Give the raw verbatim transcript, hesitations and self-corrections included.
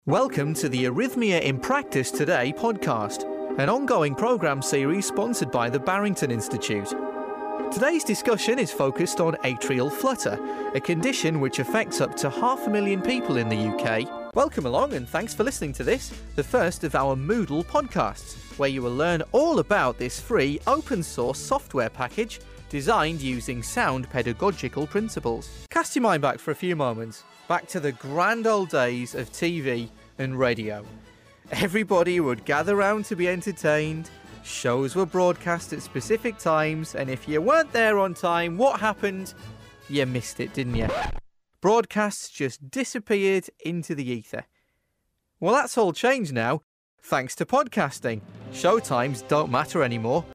Welcome to the Arrhythmia in Practice Today podcast, an ongoing programme series sponsored by the Barrington Institute. Today's discussion is focused on atrial flutter, a condition which affects up to half a million people in the U K. Welcome along and thanks for listening to this, the first of our Moodle podcasts, where you will learn all about this free open source software package designed using sound pedagogical principles. Cast your mind back for a few moments, back to the grand old days of T V and radio. Everybody would gather round to be entertained, shows were broadcast at specific times, and if you weren't there on time, what happened? You missed it, didn't you? Broadcasts just disappeared into the ether. Well, that's all changed now, thanks to podcasting. Showtimes don't matter anymore.